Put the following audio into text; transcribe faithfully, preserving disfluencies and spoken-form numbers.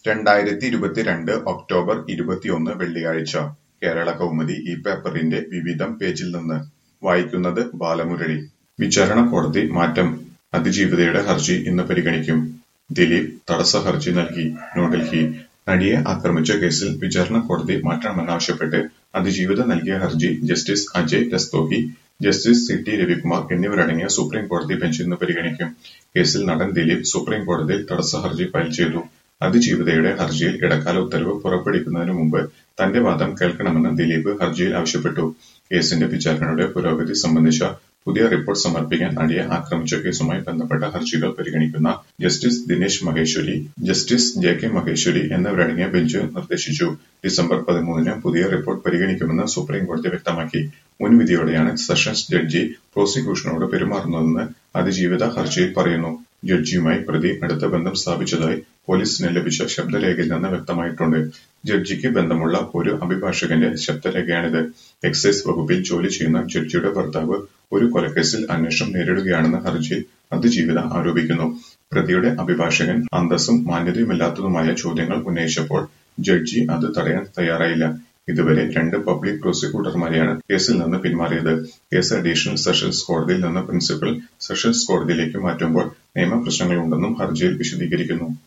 രണ്ടായിരത്തി ഇരുപത്തിരണ്ട് ഒക്ടോബർ ഇരുപത്തിയൊന്ന് വെള്ളിയാഴ്ച കേരള കൗമുദി ഈ പേപ്പറിന്റെ വിവിധം പേജിൽ നിന്ന് വായിക്കുന്നത് ബാലമുരളി. വിചാരണ കോടതി മാറ്റം, അതിജീവിതയുടെ ഹർജി ഇന്ന് പരിഗണിക്കും. ദിലീപ് തടസ്സ ഹർജി നൽകി. ന്യൂഡൽഹി. നടിയെ ആക്രമിച്ച കേസിൽ വിചാരണ കോടതി മാറ്റണമെന്നാവശ്യപ്പെട്ട് അതിജീവിത നൽകിയ ഹർജി justice Ajay Rastogi, justice C T Ravikumar എന്നിവരടങ്ങിയ സുപ്രീം കോടതി ബെഞ്ച് ഇന്ന് പരിഗണിക്കും. കേസിൽ നടൻ ദിലീപ് സുപ്രീം കോടതിയിൽ തടസ്സ ഹർജി ഫയൽ ചെയ്തു. അതിജീവിതയുടെ ഹർജിയിൽ ഇടക്കാല ഉത്തരവ് പുറപ്പെടുവിക്കുന്നതിനു മുമ്പ് തന്റെ വാദം കേൾക്കണമെന്ന് ദിലീപ് ഹർജിയിൽ ആവശ്യപ്പെട്ടു. കേസിന്റെ വിചാരണയുടെ പുരോഗതി സംബന്ധിച്ച പുതിയ റിപ്പോർട്ട് സമർപ്പിക്കാൻ നടിയെ ആക്രമിച്ച കേസുമായി ബന്ധപ്പെട്ട ഹർജികൾ പരിഗണിക്കുന്ന justice Dinesh Maheshwari, justice J K Maheshwari എന്നിവരടങ്ങിയ ബെഞ്ച് നിർദ്ദേശിച്ചു. ഡിസംബർ പതിമൂന്നിന് പുതിയ റിപ്പോർട്ട് പരിഗണിക്കുമെന്ന് സുപ്രീം കോടതി വ്യക്തമാക്കി. മുൻവിധിയോടെയാണ് സെഷൻസ് ജഡ്ജി പ്രോസിക്യൂഷനോട് പെരുമാറുന്നതെന്ന് അതിജീവിത ഹർജിയിൽ പറയുന്നു. ജഡ്ജിയുമായി പ്രതി അടുത്ത ബന്ധം സ്ഥാപിച്ചതായി പോലീസിന് ലഭിച്ച ശബ്ദരേഖയിൽ നിന്ന് വ്യക്തമായിട്ടുണ്ട്. ജഡ്ജിക്ക് ബന്ധമുള്ള ഒരു അഭിഭാഷകന്റെ ശബ്ദരേഖയാണിത്. എക്സൈസ് വകുപ്പിൽ ജോലി ചെയ്യുന്ന ജഡ്ജിയുടെ ഭർത്താവ് ഒരു കൊലക്കേസിൽ അന്വേഷണം നേരിടുകയാണെന്ന് ഹർജിയിൽ അതിജീവിത ആരോപിക്കുന്നു. പ്രതിയുടെ അഭിഭാഷകൻ അന്തസ്സും മാന്യതയുമില്ലാത്തതുമായ ചോദ്യങ്ങൾ ഉന്നയിച്ചപ്പോൾ ജഡ്ജി അത് തടയാൻ തയ്യാറായില്ല. ഇതുവരെ രണ്ട് പബ്ലിക് പ്രോസിക്യൂട്ടർമാരെയാണ് കേസിൽ നിന്ന് പിന്മാറിയത്. കേസ് അഡീഷണൽ സെഷൻസ് കോടതിയിൽ നിന്ന് പ്രിൻസിപ്പൽ സെഷൻസ് കോടതിയിലേക്ക് മാറ്റുമ്പോൾ നിയമപ്രശ്നങ്ങളുണ്ടെന്നും ഹർജിയിൽ വിശദീകരിക്കുന്നു.